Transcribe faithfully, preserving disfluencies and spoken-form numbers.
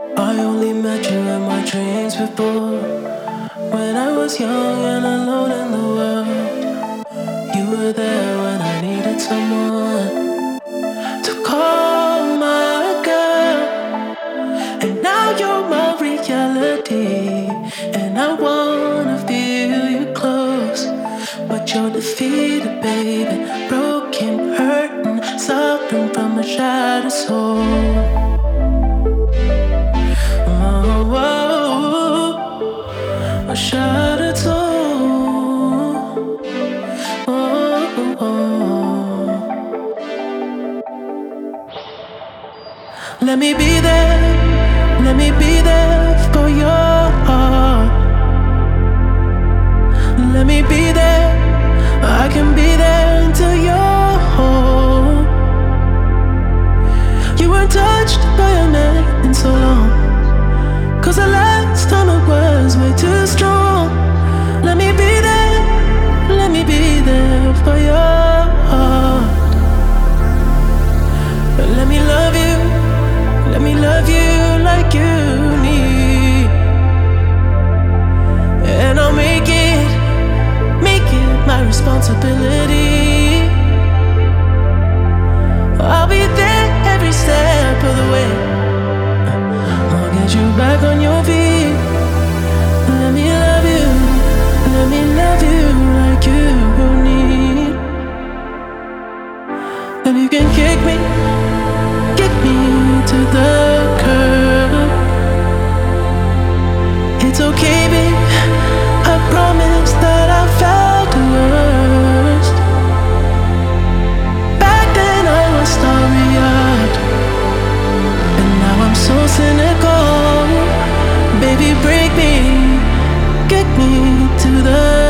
I only met you in my dreams before. When I was young and alone in the world, you were there when I needed someone to call my girl. And now you're my reality, and I wanna feel you close. But you're defeated, baby, broken, hurting, suffering from a shattered soul. Oh, oh, oh, a shattered soul. Oh, oh, oh. Let me be there, let me be there for your heart. Let me be there, I can be there until you're home. You weren't touched by a man in so long, 'cause the last time it was way too strong. Let me be there, let me be there for your heart. Let me love you, let me love you like you need. And I'll make it, make it my responsibility. I'll be there every step of the way. I'll get you back on your feet. Let me love you, let me love you like you need. And you can kick me, kick me to the curb. It's okay, babe, I promise that I felt the worst. Back then I was starry-eyed, and now I'm so cynical. Baby, break me, get me to the